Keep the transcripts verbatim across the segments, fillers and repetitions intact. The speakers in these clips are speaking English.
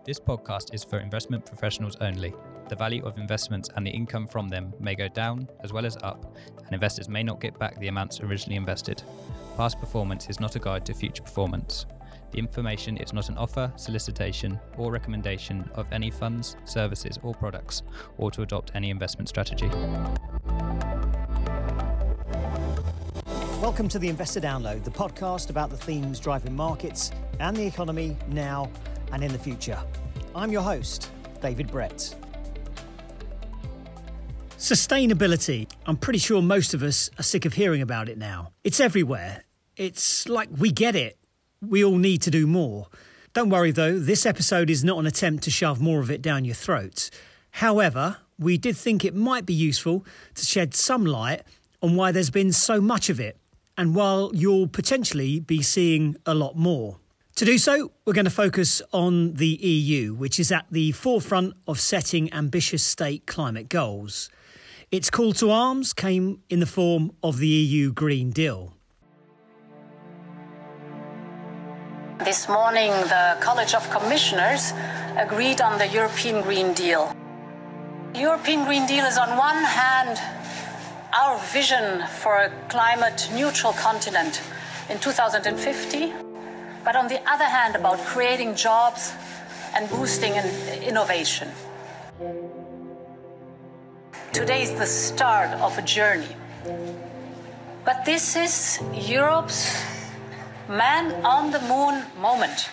This podcast is for investment professionals only. The value of investments and the income from them may go down as well as up, and investors may not get back the amounts originally invested. Past performance is not a guide to future performance. The information is not an offer, solicitation, or recommendation of any funds, services, or products, or to adopt any investment strategy. Welcome to the Investor Download, the podcast about the themes driving markets and the economy now and in the future. I'm your host, David Brett. Sustainability. I'm pretty sure most of us are sick of hearing about it now. It's everywhere. It's like we get it. We all need to do more. Don't worry though, this episode is not an attempt to shove more of it down your throat. However, we did think it might be useful to shed some light on why there's been so much of it, and while you'll potentially be seeing a lot more. To do so, we're going to focus on the E U, which is at the forefront of setting ambitious state climate goals. Its call to arms came in the form of the E U Green Deal. This morning, the College of Commissioners agreed on the European Green Deal. The European Green Deal is on one hand our vision for a climate-neutral continent in two thousand fifty, but on the other hand about creating jobs and boosting innovation. Today is the start of a journey. But this is Europe's man on the moon moment.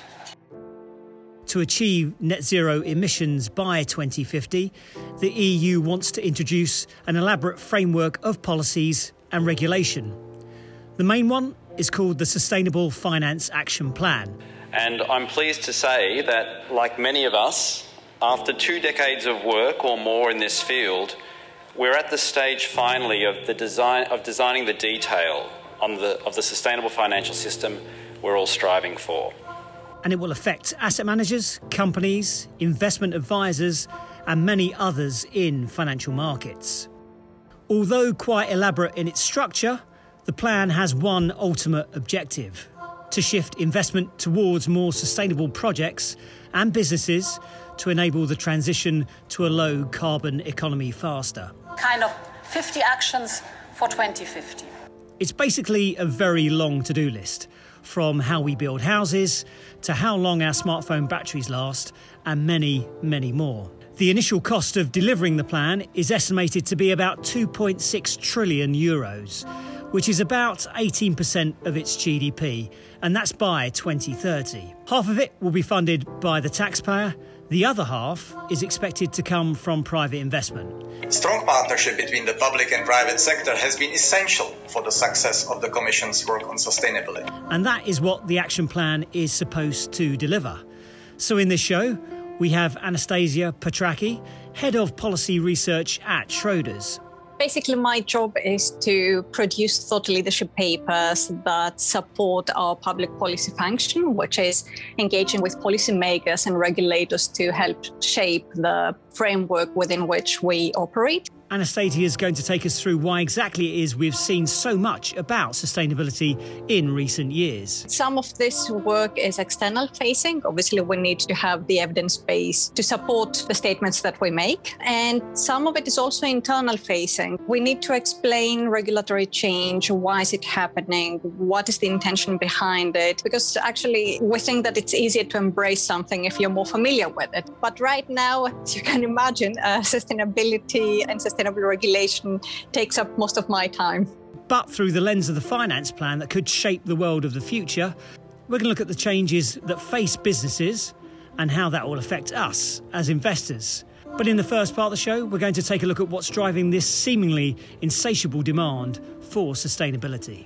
To achieve net zero emissions by twenty fifty, the E U wants to introduce an elaborate framework of policies and regulation. The main one is called the Sustainable Finance Action Plan. And I'm pleased to say that, like many of us, after two decades of work or more in this field, we're at the stage finally of the design of designing the detail on the of the sustainable financial system we're all striving for. And it will affect asset managers, companies, investment advisors, and many others in financial markets. Although quite elaborate in its structure, the plan has one ultimate objective: to shift investment towards more sustainable projects and businesses to enable the transition to a low-carbon economy faster. Kind of fifty actions for twenty fifty. It's basically a very long to-do list, from how we build houses to how long our smartphone batteries last, and many, many more. The initial cost of delivering the plan is estimated to be about two point six trillion euros, which is about eighteen percent of its G D P, and that's by twenty thirty. Half of it will be funded by the taxpayer. The other half is expected to come from private investment. Strong partnership between the public and private sector has been essential for the success of the Commission's work on sustainability. And that is what the action plan is supposed to deliver. So in this show, we have Anastasia Petraki, Head of Policy Research at Schroders. Basically, my job is to produce thought leadership papers that support our public policy function, which is engaging with policymakers and regulators to help shape the framework within which we operate. Anastasia is going to take us through why exactly it is we've seen so much about sustainability in recent years. Some of this work is external facing. Obviously, we need to have the evidence base to support the statements that we make. And some of it is also internal facing. We need to explain regulatory change. Why is it happening? What is the intention behind it? Because actually, we think that it's easier to embrace something if you're more familiar with it. But right now, as you can imagine, uh, sustainability and sustainability regulation takes up most of my time. But through the lens of the finance plan that could shape the world of the future, we're going to look at the changes that face businesses and how that will affect us as investors. But in the first part of the show, we're going to take a look at what's driving this seemingly insatiable demand for sustainability.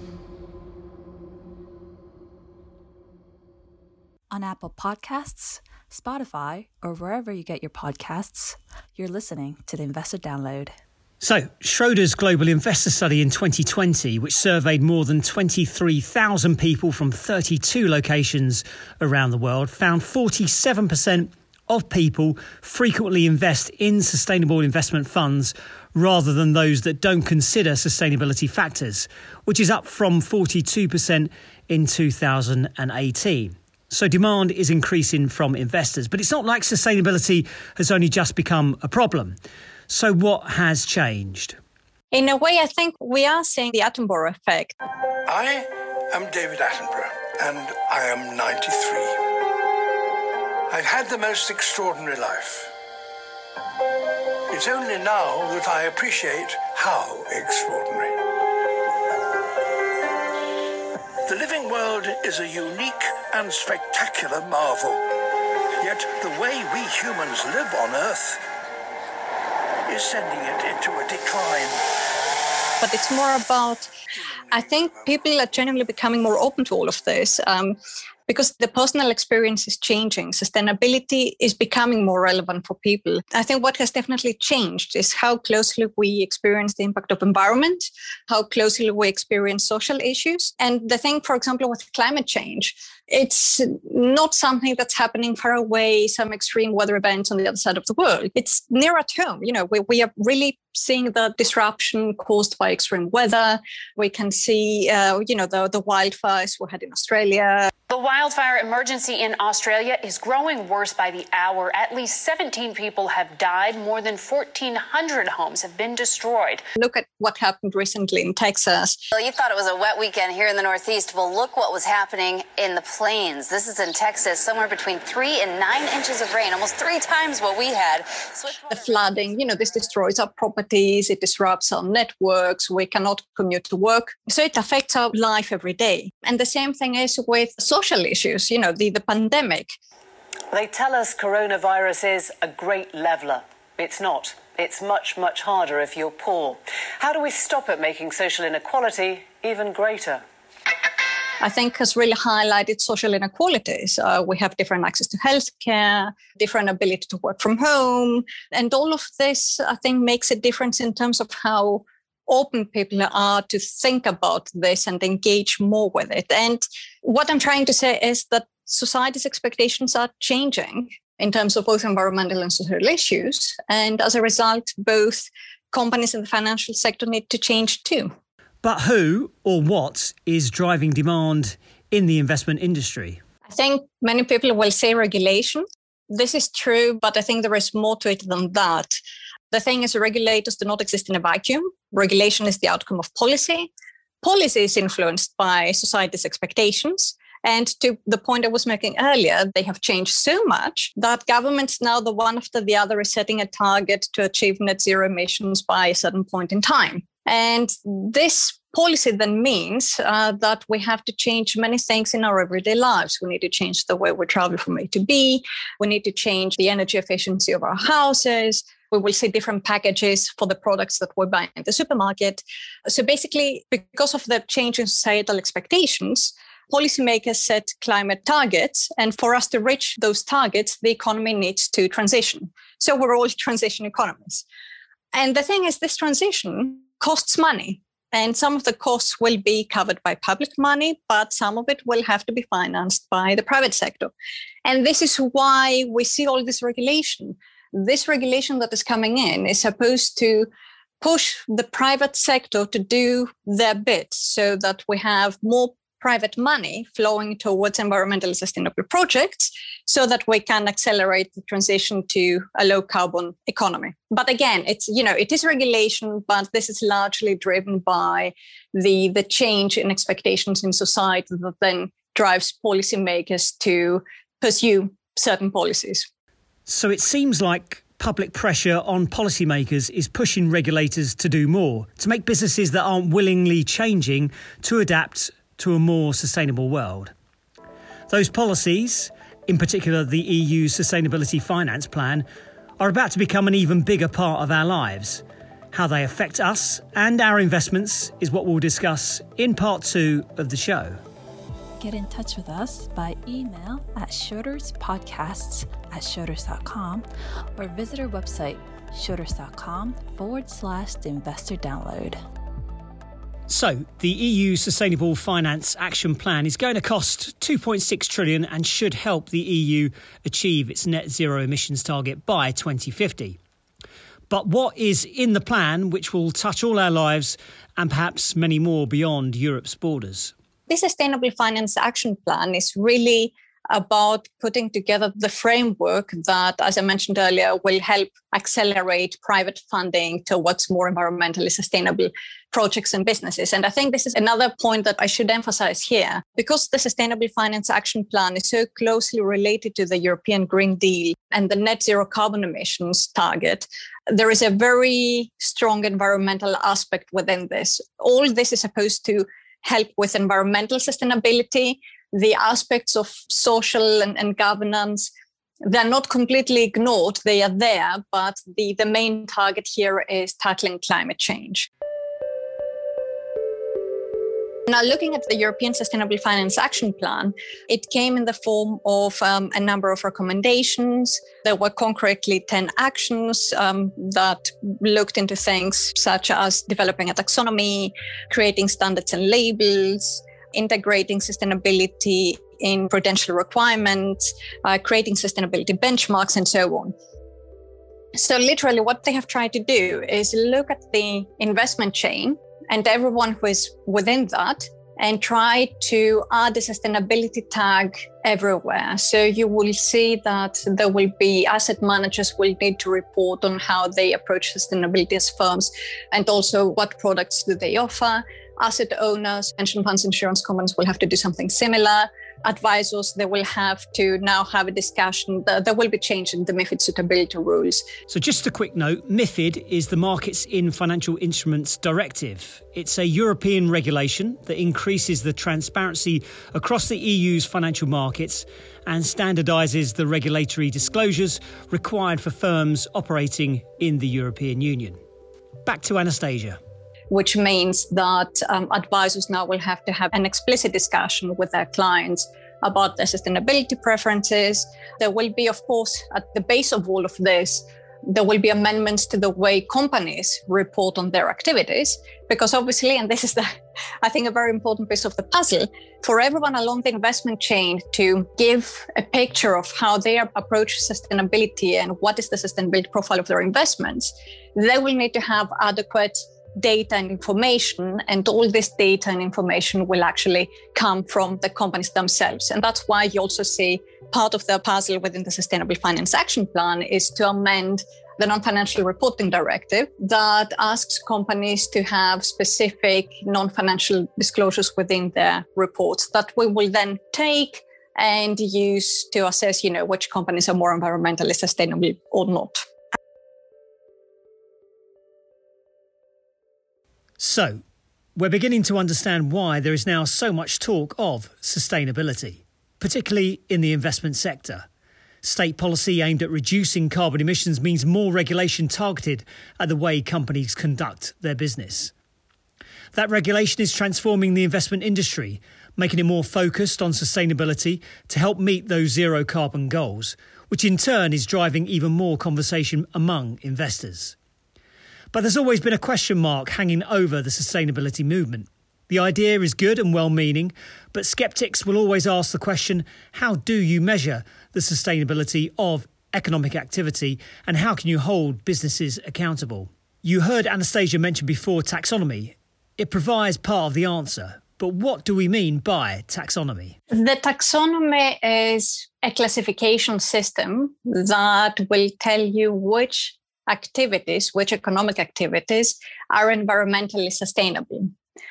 On Apple Podcasts, Spotify, or wherever you get your podcasts, you're listening to the Investor Download. So, Schroders Global Investor Study in twenty twenty, which surveyed more than twenty-three thousand people from thirty-two locations around the world, found forty-seven percent of people frequently invest in sustainable investment funds rather than those that don't consider sustainability factors, which is up from forty-two percent in two thousand eighteen. So demand is increasing from investors, but it's not like sustainability has only just become a problem. So what has changed? In a way, I think we are seeing the Attenborough effect. I am David Attenborough, and I am ninety-three. I've had the most extraordinary life. It's only now that I appreciate how extraordinary. The living world is a unique and spectacular marvel. Yet the way we humans live on Earth is sending it into a decline. But it's more about, I think people are genuinely becoming more open to all of this um, because the personal experience is changing. Sustainability is becoming more relevant for people. I think what has definitely changed is how closely we experience the impact of environment, how closely we experience social issues. And the thing, for example, with climate change, it's not something that's happening far away, some extreme weather events on the other side of the world. It's near at home. You know, we, we are really seeing the disruption caused by extreme weather. We can see, uh, you know, the, the wildfires we had in Australia. The wildfire emergency in Australia is growing worse by the hour. At least seventeen people have died. More than fourteen hundred homes have been destroyed. Look at what happened recently in Texas. Well, you thought it was a wet weekend here in the Northeast. Well, look what was happening in the plains. This is in Texas, somewhere between three and nine inches of rain, almost three times what we had. The flooding, you know, this destroys our properties. It disrupts our networks. We cannot commute to work. So it affects our life every day. And the same thing is with social issues, you know, the, the pandemic. They tell us coronavirus is a great leveller. It's not. It's much, much harder if you're poor. How do we stop it making social inequality even greater? I think has really highlighted social inequalities. Uh, we have different access to healthcare, different ability to work from home. And all of this, I think, makes a difference in terms of how open people are to think about this and engage more with it. And what I'm trying to say is that society's expectations are changing in terms of both environmental and social issues. And as a result, both companies in the financial sector need to change too. But who or what is driving demand in the investment industry? I think many people will say regulation. This is true, but I think there is more to it than that. The thing is, regulators do not exist in a vacuum. Regulation is the outcome of policy. Policy is influenced by society's expectations. And to the point I was making earlier, they have changed so much that governments now, the one after the other, is setting a target to achieve net zero emissions by a certain point in time. And this policy then means uh, that we have to change many things in our everyday lives. We need to change the way we travel from A to B. We need to change the energy efficiency of our houses. We will see different packages for the products that we buy in the supermarket. So basically, because of the change in societal expectations, policymakers set climate targets. And for us to reach those targets, the economy needs to transition. So we're all transition economies. And the thing is, this transition costs money. And some of the costs will be covered by public money, but some of it will have to be financed by the private sector. And this is why we see all this regulation. This regulation that is coming in is supposed to push the private sector to do their bit so that we have more private money flowing towards environmentally sustainable projects so that we can accelerate the transition to a low carbon economy. But again, it's, you know, it is regulation, but this is largely driven by the, the change in expectations in society that then drives policymakers to pursue certain policies. So it seems like public pressure on policymakers is pushing regulators to do more, to make businesses that aren't willingly changing to adapt to a more sustainable world. Those policies, in particular the E U Sustainability Finance Plan, are about to become an even bigger part of our lives. How they affect us and our investments is what we'll discuss in part two of the show. Get in touch with us by email at schroderspodcasts at schroders dot com or visit our website, schroders.com forward slash the investor download. So, the E U Sustainable Finance Action Plan is going to cost two point six trillion dollars and should help the E U achieve its net zero emissions target by twenty fifty. But what is in the plan which will touch all our lives and perhaps many more beyond Europe's borders? This Sustainable Finance Action Plan is really about putting together the framework that, as I mentioned earlier, will help accelerate private funding towards more environmentally sustainable projects and businesses. And I think this is another point that I should emphasize here. Because the Sustainable Finance Action Plan is so closely related to the European Green Deal and the net zero carbon emissions target, there is a very strong environmental aspect within this. All this is supposed to help with environmental sustainability. The aspects of social and, and governance, they're not completely ignored. They are there, but the, the main target here is tackling climate change. Now, looking at the European Sustainable Finance Action Plan, it came in the form of um, a number of recommendations. There were concretely ten actions um, that looked into things such as developing a taxonomy, creating standards and labels, integrating sustainability in prudential requirements, uh, creating sustainability benchmarks, and so on. So literally what they have tried to do is look at the investment chain and everyone who is within that and try to add a sustainability tag everywhere. So you will see that there will be asset managers will need to report on how they approach sustainability as firms and also what products do they offer. Asset owners, pension funds, insurance companies will have to do something similar. Advisors, they will have to now have a discussion. There will be change in the MiFID suitability rules. So just a quick note, MiFID is the Markets in Financial Instruments Directive. It's a European regulation that increases the transparency across the E U's financial markets and standardises the regulatory disclosures required for firms operating in the European Union. Back to Anastasia. Which means that um, advisors now will have to have an explicit discussion with their clients about their sustainability preferences. There will be, of course, at the base of all of this, there will be amendments to the way companies report on their activities, because obviously, and this is the, I think, a very important piece of the puzzle, for everyone along the investment chain to give a picture of how they approach sustainability and what is the sustainability profile of their investments, they will need to have adequate data and information, and all this data and information will actually come from the companies themselves. And that's why you also see part of the puzzle within the Sustainable Finance Action Plan is to amend the non-financial reporting directive that asks companies to have specific non-financial disclosures within their reports that we will then take and use to assess, you know, which companies are more environmentally sustainable or not. So, we're beginning to understand why there is now so much talk of sustainability, particularly in the investment sector. State policy aimed at reducing carbon emissions means more regulation targeted at the way companies conduct their business. That regulation is transforming the investment industry, making it more focused on sustainability to help meet those zero carbon goals, which in turn is driving even more conversation among investors. But there's always been a question mark hanging over the sustainability movement. The idea is good and well-meaning, but skeptics will always ask the question, how do you measure the sustainability of economic activity and how can you hold businesses accountable? You heard Anastasia mention before taxonomy. It provides part of the answer. But what do we mean by taxonomy? The taxonomy is a classification system that will tell you which activities, which economic activities are environmentally sustainable.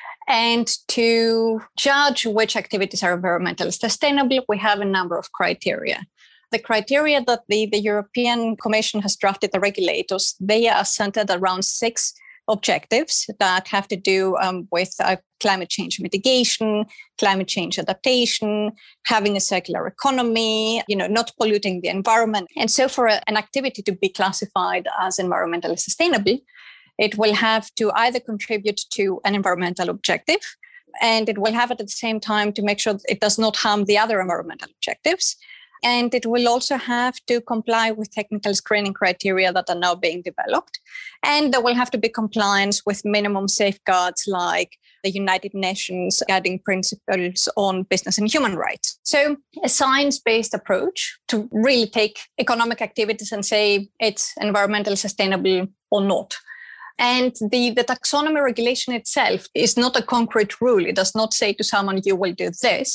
And to judge which activities are environmentally sustainable, we have a number of criteria. The criteria that the, the European Commission has drafted, the regulators, they are centered around six objectives that have to do um, with uh, climate change mitigation, climate change adaptation, having a circular economy, you know, not polluting the environment. And so for a, an activity to be classified as environmentally sustainable, it will have to either contribute to an environmental objective, and it will have at the same time to make sure that it does not harm the other environmental objectives. And it will also have to comply with technical screening criteria that are now being developed. And there will have to be compliance with minimum safeguards like the United Nations Guiding Principles on Business and Human Rights. So a science-based approach to really take economic activities and say it's environmentally sustainable or not. And the, the taxonomy regulation itself is not a concrete rule. It does not say to someone, you will do this.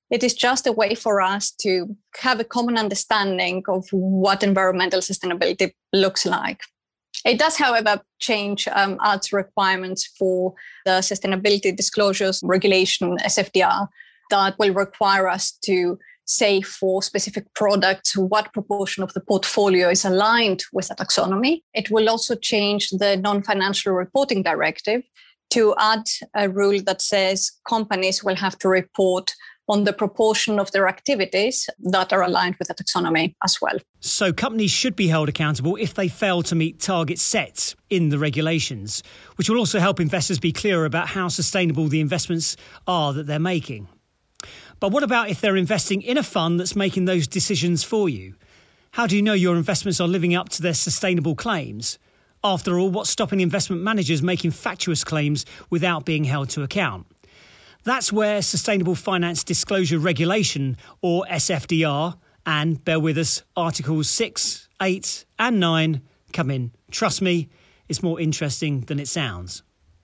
It is just a way for us to have a common understanding of what environmental sustainability looks like. It does, however, change um, A D S requirements for the Sustainability Disclosures Regulation, S F D R, that will require us to say for specific products what proportion of the portfolio is aligned with the taxonomy. It will also change the non-financial reporting directive to add a rule that says companies will have to report on the proportion of their activities that are aligned with the taxonomy as well. So companies should be held accountable if they fail to meet targets set in the regulations, which will also help investors be clearer about how sustainable the investments are that they're making. But what about if they're investing in a fund that's making those decisions for you? How do you know your investments are living up to their sustainable claims? After all, what's stopping investment managers making factious claims without being held to account? That's where Sustainable Finance Disclosure Regulation, or S F D R, and, bear with us, Articles six, eight and nine come in. Trust me, it's more interesting than it sounds.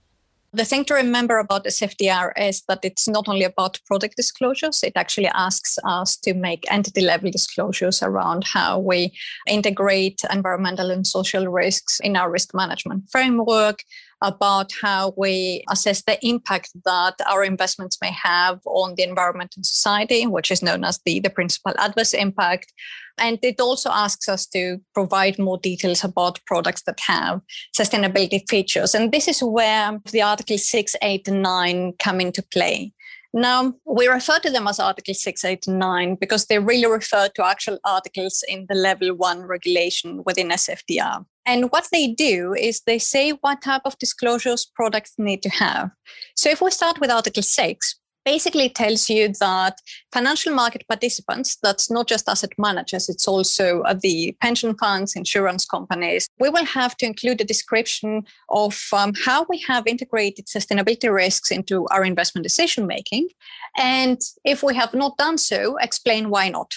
The thing to remember about S F D R is that it's not only about product disclosures, it actually asks us to make entity-level disclosures around how we integrate environmental and social risks in our risk management framework, about how we assess the impact that our investments may have on the environment and society, which is known as the, the principal adverse impact. And it also asks us to provide more details about products that have sustainability features. And this is where the Article six, eight, and nine come into play. Now, we refer to them as Article six, eight, and nine because they really refer to actual articles in the Level one regulation within S F D R. And what they do is they say what type of disclosures products need to have. So if we start with Article six, basically it tells you that financial market participants, that's not just asset managers, it's also uh, the pension funds, insurance companies, we will have to include a description of um, how we have integrated sustainability risks into our investment decision making. And if we have not done so, explain why not.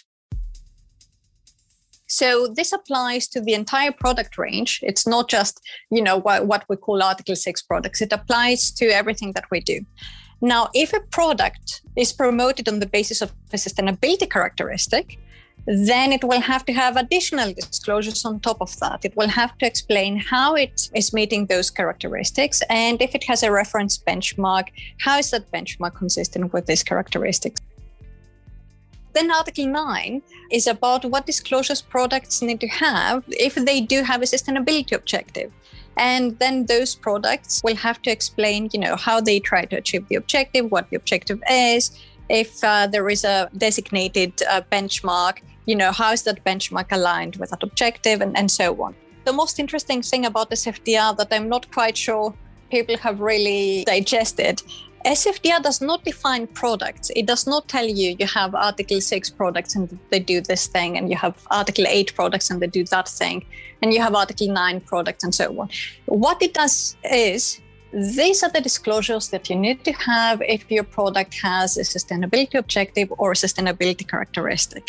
So this applies to the entire product range. It's not just, you know, what we call Article six products. It applies to everything that we do. Now, if a product is promoted on the basis of a sustainability characteristic, then it will have to have additional disclosures on top of that. It will have to explain how it is meeting those characteristics. And if it has a reference benchmark, how is that benchmark consistent with these characteristics? Then Article nine is about what disclosures products need to have if they do have a sustainability objective. And then those products will have to explain, you know, how they try to achieve the objective, what the objective is, if uh, there is a designated uh, benchmark, you know, how is that benchmark aligned with that objective, and, and so on. The most interesting thing about S F D R that I'm not quite sure people have really digested, S F D R does not define products. It does not tell you you have Article six products and they do this thing, and you have Article eight products and they do that thing, and you have Article nine products and so on. What it does is, these are the disclosures that you need to have if your product has a sustainability objective or a sustainability characteristic.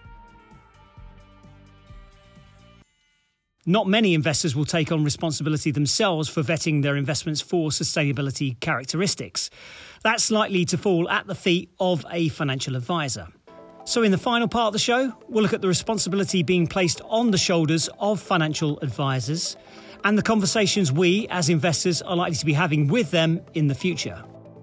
Not many investors will take on responsibility themselves for vetting their investments for sustainability characteristics. That's likely to fall at the feet of a financial advisor. So in the final part of the show, we'll look at the responsibility being placed on the shoulders of financial advisors and the conversations we, as investors, are likely to be having with them in the future.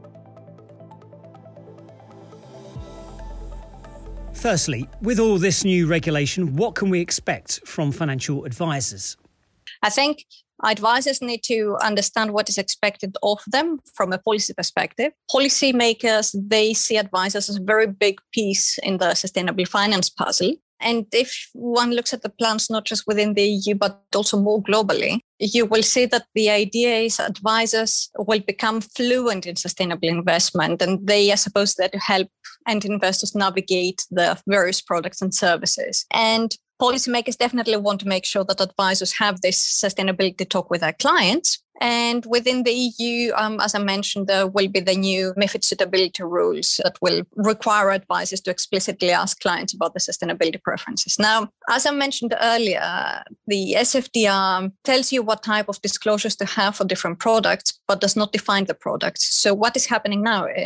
Firstly, with all this new regulation, what can we expect from financial advisors? I think advisors need to understand what is expected of them from a policy perspective. Policymakers, they see advisors as a very big piece in the sustainable finance puzzle. And if one looks at the plans, not just within the E U, but also more globally, you will see that the idea is advisors will become fluent in sustainable investment, and they are supposed to help end investors navigate the various products and services. And policymakers definitely want to make sure that advisors have this sustainability talk with their clients. And within the E U, um, as I mentioned, there will be the new MiFID suitability rules that will require advisors to explicitly ask clients about the sustainability preferences. Now, as I mentioned earlier, the S F D R tells you what type of disclosures to have for different products, but does not define the products. So what is happening now is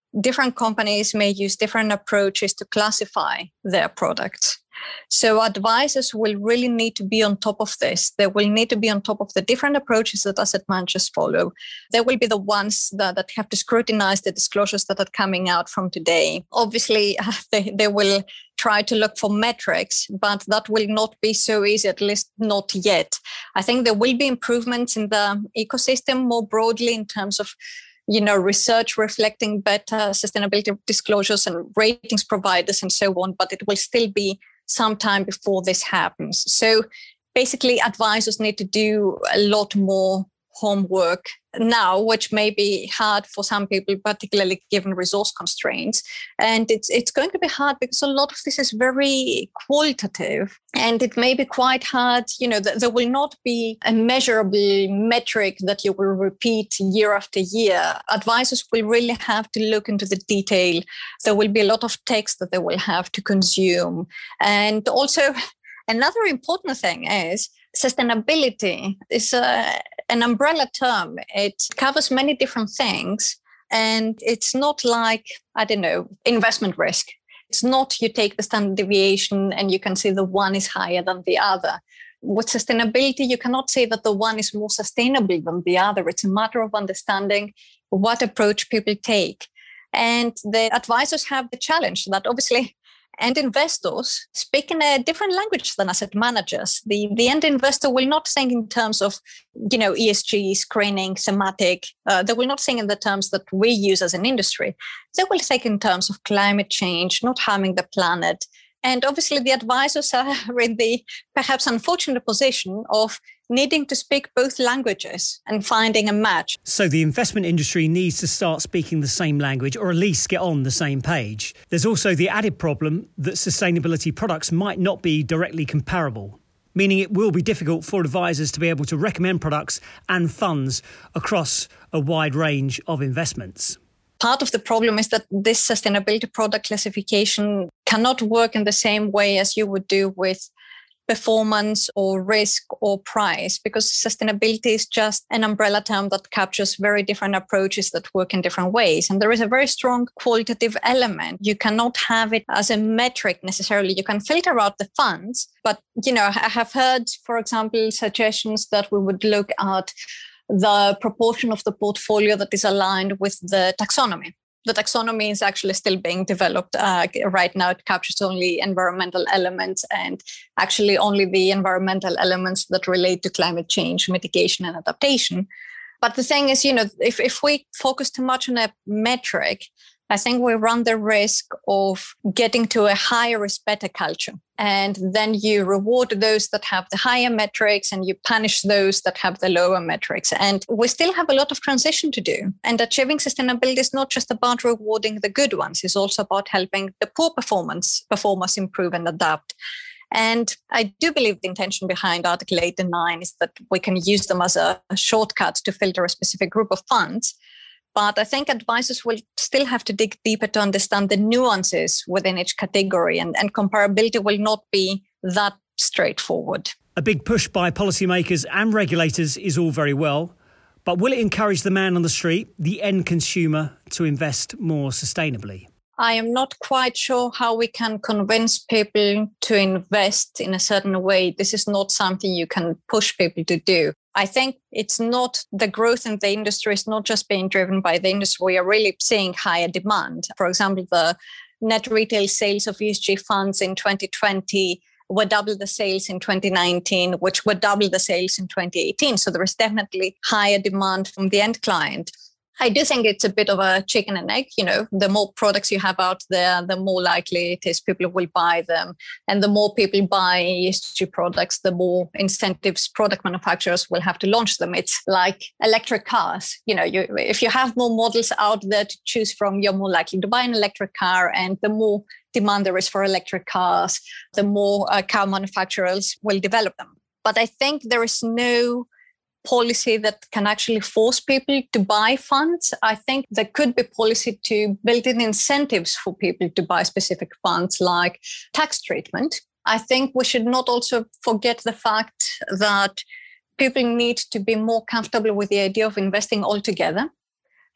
different companies may use different approaches to classify their products. So advisors will really need to be on top of this. They will need to be on top of the different approaches that asset managers follow. They will be the ones that, that have to scrutinize the disclosures that are coming out from today. Obviously, they, they will try to look for metrics, but that will not be so easy, at least not yet. I think there will be improvements in the ecosystem more broadly in terms of you know, research reflecting better sustainability disclosures and ratings providers and so on, but it will still be some time before this happens. So basically, advisors need to do a lot more homework now, which may be hard for some people, particularly given resource constraints. And it's it's going to be hard because a lot of this is very qualitative, and it may be quite hard. You know, th- there will not be a measurable metric that you will repeat year after year. Advisors will really have to look into the detail. There will be a lot of text that they will have to consume. And also, another important thing is sustainability is a, an umbrella term. It covers many different things. And it's not like, I don't know, investment risk. It's not you take the standard deviation and you can say the one is higher than the other. With sustainability, you cannot say that the one is more sustainable than the other. It's a matter of understanding what approach people take. And the advisors have the challenge that obviously and investors speak in a different language than asset managers. The, the end investor will not think in terms of, you know, E S G, screening, thematic. Uh, they will not think in the terms that we use as an industry. They will think in terms of climate change, not harming the planet. And obviously the advisors are in the perhaps unfortunate position of needing to speak both languages and finding a match. So the investment industry needs to start speaking the same language, or at least get on the same page. There's also the added problem that sustainability products might not be directly comparable, meaning it will be difficult for advisors to be able to recommend products and funds across a wide range of investments. Part of the problem is that this sustainability product classification cannot work in the same way as you would do with performance or risk or price, because sustainability is just an umbrella term that captures very different approaches that work in different ways. And there is a very strong qualitative element. You cannot have it as a metric necessarily. You can filter out the funds, but, you know, I have heard, for example, suggestions that we would look at the proportion of the portfolio that is aligned with the taxonomy. The taxonomy is actually still being developed uh, right now. It captures only environmental elements and actually only the environmental elements that relate to climate change, mitigation and adaptation. But the thing is, you know, if, if we focus too much on a metric, I think we run the risk of getting to a higher is better culture. And then you reward those that have the higher metrics and you punish those that have the lower metrics. And we still have a lot of transition to do. And achieving sustainability is not just about rewarding the good ones. It's also about helping the poor performance performers improve and adapt. And I do believe the intention behind Article eight and nine is that we can use them as a, a shortcut to filter a specific group of funds. But I think advisors will still have to dig deeper to understand the nuances within each category, and, and comparability will not be that straightforward. A big push by policymakers and regulators is all very well, but will it encourage the man on the street, the end consumer, to invest more sustainably? I am not quite sure how we can convince people to invest in a certain way. This is not something you can push people to do. I think it's not the growth in the industry is not just being driven by the industry. We are really seeing higher demand. For example, the net retail sales of E S G funds in twenty twenty were double the sales in twenty nineteen, which were double the sales in twenty eighteen. So there is definitely higher demand from the end client. I do think it's a bit of a chicken and egg. You know, the more products you have out there, the more likely it is people will buy them. And the more people buy E S G products, the more incentives product manufacturers will have to launch them. It's like electric cars. You know, you, if you have more models out there to choose from, you're more likely to buy an electric car. And the more demand there is for electric cars, the more uh, car manufacturers will develop them. But I think there is no policy that can actually force people to buy funds. I think there could be policy to build in incentives for people to buy specific funds, like tax treatment. I think we should not also forget the fact that people need to be more comfortable with the idea of investing altogether.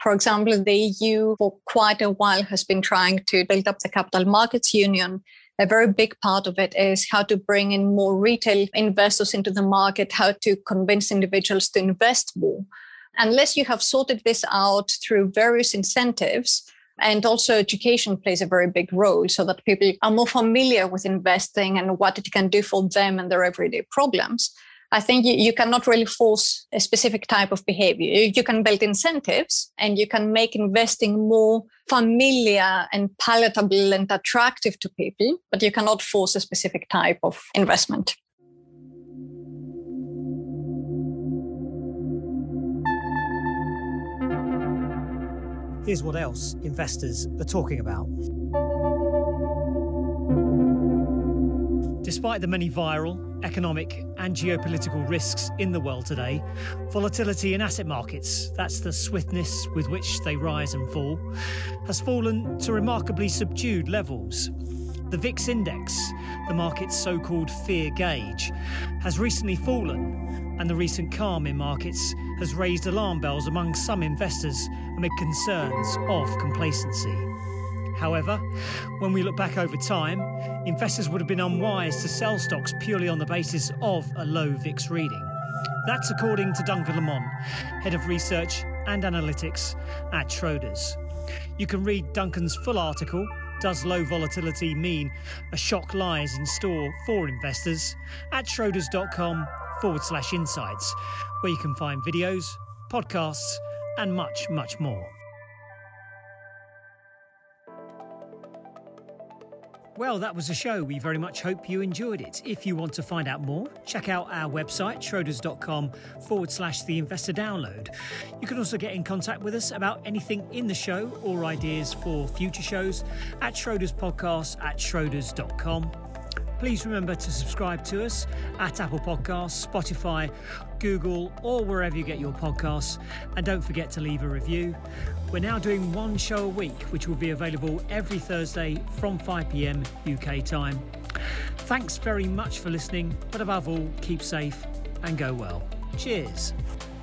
For example, the E U for quite a while has been trying to build up the capital markets union. A very big part of it is how to bring in more retail investors into the market, how to convince individuals to invest more. Unless you have sorted this out through various incentives, and also education plays a very big role so that people are more familiar with investing and what it can do for them and their everyday problems, I think you, you cannot really force a specific type of behavior. You, you can build incentives and you can make investing more familiar and palatable and attractive to people, but you cannot force a specific type of investment. Here's what else investors are talking about. Despite the many viral, economic and geopolitical risks in the world today, volatility in asset markets, that's the swiftness with which they rise and fall, has fallen to remarkably subdued levels. The V I X index, the market's so-called fear gauge, has recently fallen, and the recent calm in markets has raised alarm bells among some investors amid concerns of complacency. However, when we look back over time, investors would have been unwise to sell stocks purely on the basis of a low V I X reading. That's according to Duncan Lamont, Head of Research and Analytics at Schroders. You can read Duncan's full article, Does Low Volatility Mean a Shock Lies in Store for Investors, at schroders.com forward slash insights, where you can find videos, podcasts, and much, much more. Well, that was the show. We very much hope you enjoyed it. If you want to find out more, check out our website, schroders.com forward slash the investor download. You can also get in contact with us about anything in the show or ideas for future shows at Schroders Podcast at schroders dot com. Please remember to subscribe to us at Apple Podcasts, Spotify, Google, or wherever you get your podcasts. And don't forget to leave a review. We're now doing one show a week, which will be available every Thursday from five p.m. U K time. Thanks very much for listening, but above all, keep safe and go well. Cheers.